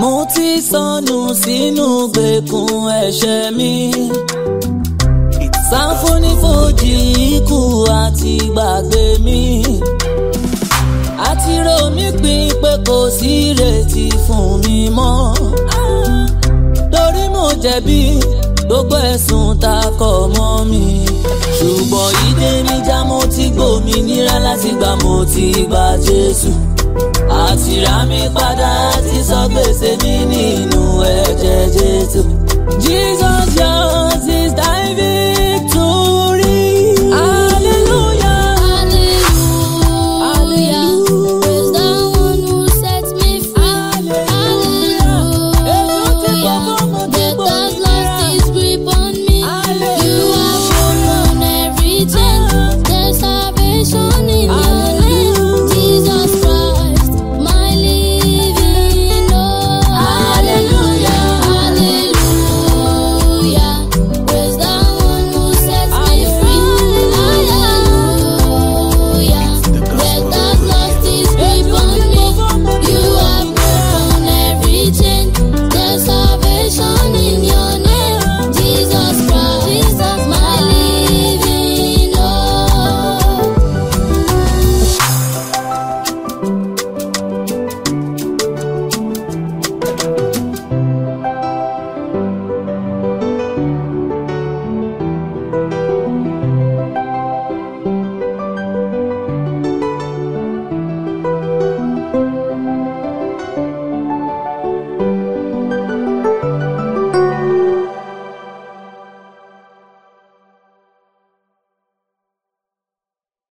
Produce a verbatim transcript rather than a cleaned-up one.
mo ti sọnù sínú gbèkùn ẹ̀ṣẹ̀ mi. Sáfónífojì ikú àti gbàgbé mi. Àti rò mí pin pé kò sí ìrètí fún mi mọ́. Torí mo jẹ̀bi gbogbo ẹ̀sùn tá kọ̀ mọ́ mi. Ṣùgbọ́n ìdè mi já, mo ti gbòmìnira láti gbà mo ti gba Jésù. Àti rà mí padà, àti sọ gbèsè mi nínú ẹ̀jẹ̀ Jésù.